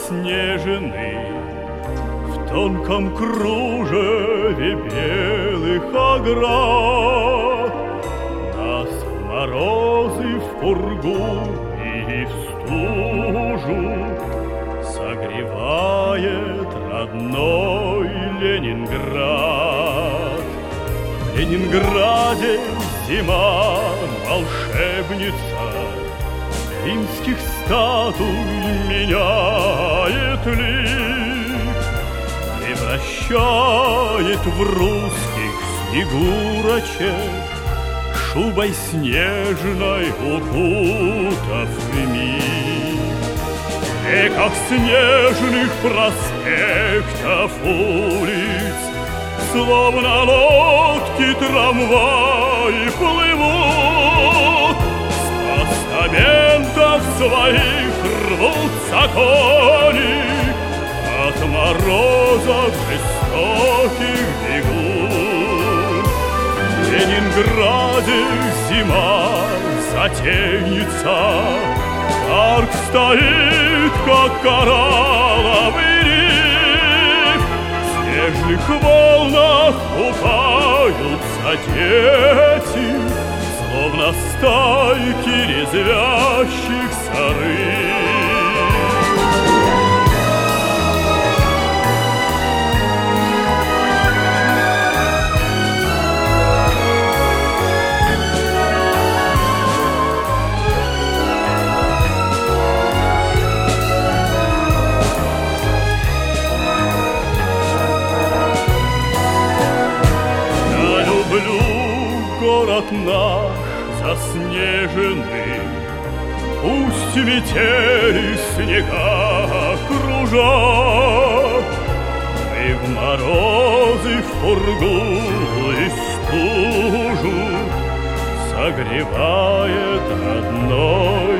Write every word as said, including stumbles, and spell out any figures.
заснеженный в тонком кружеве белых оград. Нас в морозы, в пургу и в стужу согревает родной Ленинград. В Ленинграде зима волшебница, римских статуй меняет лик, превращает в русских снегурочек, шубой снежной укутав миг. И как снежных проспектов улиц, словно лодки трамваи плывут, с постаментов своих рвутся кони, от морозов жестоких бегут. В Ленинграде зима затейница, парк стоит, как коралловый риф, в снежных волнах купаются дети, словно стайки резвящихся рыб. Город наш заснеженный, пусть метели снега кружат, мы в морозы, в пургу и стужу согревает родной